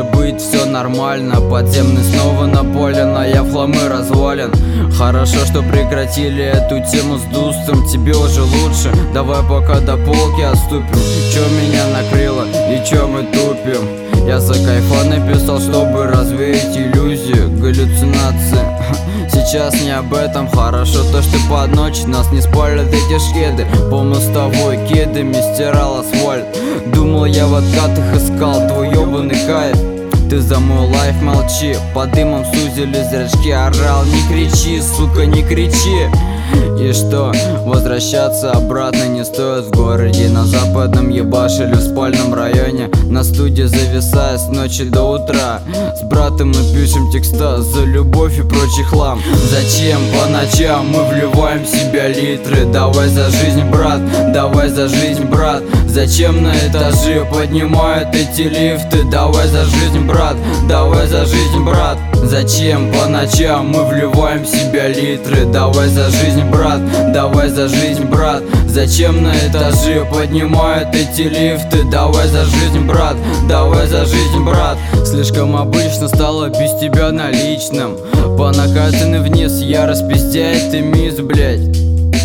быть все нормально. Подземный снова напален, а я в хламы развален. Хорошо, что прекратили эту тему с дустом. Тебе уже лучше, давай пока до полки отступим. Чё меня накрыло и чё мы тупим? Я за кайфа написал, чтобы развеять иллюзию, галлюцинации. Сейчас не об этом. Хорошо то, что под ночь нас не спалят эти шкеды. По мостовой кедами стирал асфальт. Думал, я в откатах искал твой ёбаный кайф. Ты за мой лайф молчи. Под дымом сузили зрачки. Орал, не кричи, сука, не кричи. И что, возвращаться обратно не стоит. В городе на западном ебашили в спальном районе. На студии зависая с ночи до утра. С братом мы пишем текста за любовь и прочий хлам. Зачем по ночам мы вливаем в себя литры? Давай за жизнь, брат, давай за жизнь, брат. Зачем на этажи поднимают эти лифты? Давай за жизнь, брат, давай за жизнь, брат. Зачем по ночам мы вливаем в себя литры? Давай за жизнь, брат, давай за жизнь, брат. Зачем на этажи поднимают эти лифты? Давай за жизнь, брат, давай за жизнь, брат. Слишком обычно стало без тебя на личном. По накатанной вниз я распиздяет и мисс, блять.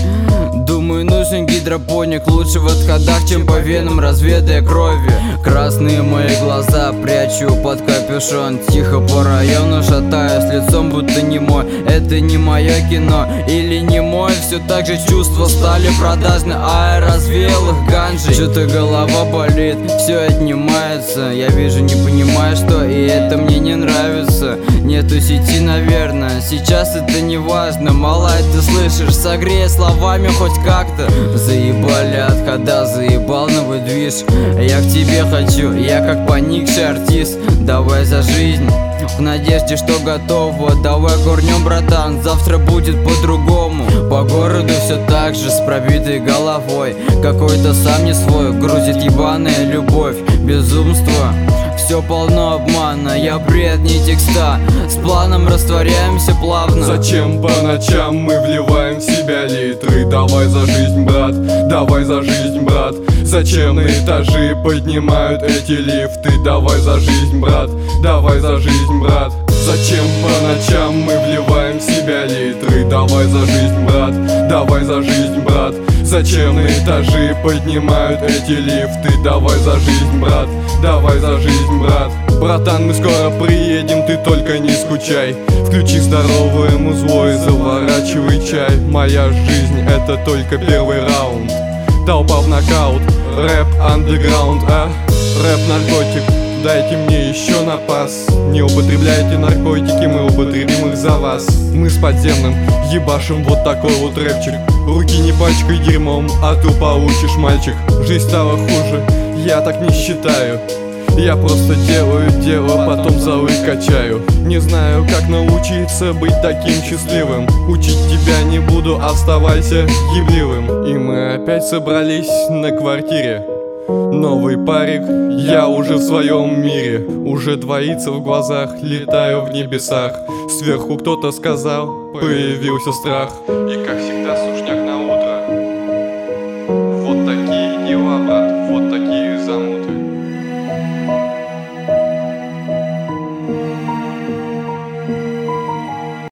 Думаю, нужен гидропоник, лучше в отходах, чем по венам, разведая крови. Красные мои глаза прячу под капюшон. Тихо по району шатаюсь лицом, будто не мой. Это не мое кино или не мой. Все так же чувства стали продажны, а я развеял их ганжей. Что-то голова болит, все отнимается. Я вижу, не понимаю, что, и это мне не нравится. Нету сети, наверное, сейчас это не важно. Малай, ты слышишь, согрей словами хоть как-то. Заебали отхода, заебал новый движ. Я к тебе хочу, я как поникший артист. Давай за жизнь, в надежде, что готово. Давай курнем, братан, завтра будет по-другому. По городу все так же, с пробитой головой. Какой-то сам не свой, грузит ебаная любовь. Безумство, все полно обмана. Я бред, не текста, с планом растворяемся плавно. Зачем по ночам мы вливаем в себя литры? Давай за жизнь, брат, давай за жизнь, брат. Зачем на этажи поднимают эти лифты? Давай за жизнь, брат, давай за жизнь, брат. Зачем по ночам мы вливаем в себя литры? Давай за жизнь, брат, давай за жизнь, брат. Зачем на этажи поднимают эти лифты? Давай за жизнь, брат, давай за жизнь, брат. Братан, мы скоро приедем, ты только не скучай. Включи здоровое музло и заворачивай чай. Моя жизнь — это только первый раунд. Толпа в нокаут, рэп андеграунд, рэп наркотик, дайте мне еще на пас. Не употребляйте наркотики, мы употребим их за вас. Мы с подземным ебашим вот такой вот рэпчик. Руки не пачкай дерьмом, а то получишь, мальчик. Жизнь стала хуже, я так не считаю. Я просто делаю дело, потом залы качаю. Не знаю, как научиться быть таким счастливым. Учить тебя не буду, оставайся ебливым. И мы опять собрались на квартире. Новый парик, я уже в своем мире. Уже двоится в глазах, летаю в небесах. Сверху кто-то сказал, появился страх. И как всегда сушняк